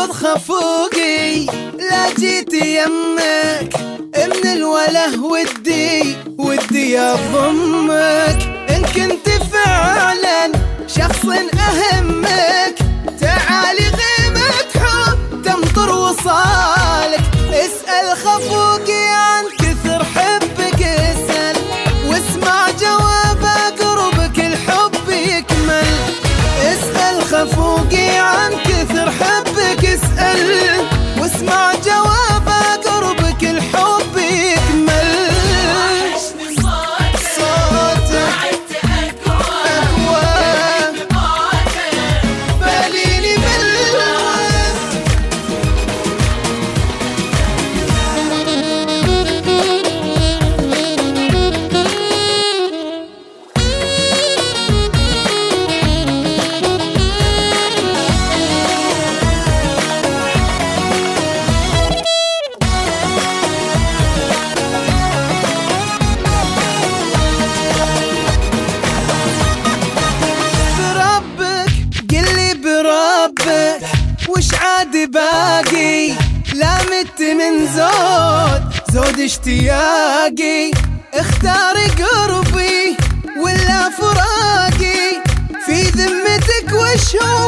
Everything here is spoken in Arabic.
خذ خفوقي لا جيت يمك، من الوله ودي اضمك. ان كنت فعلا شخص اهمك، تعالي غيمة حب تمطر وصالك. اسأل خفوقي عن كثر حبك، اسأل واسمع جوابه قربك الحب يكمل. اسأل خفوقي عن كثر حبك، اسأل واسمع جوابه قربك الحب يكمل. وحشني صوتك بعدت أقوى باليني وش عاد باقي؟ لا مت من زود اشتياقي. اختاري قربي ولا فراقي، في ذمتك وش هو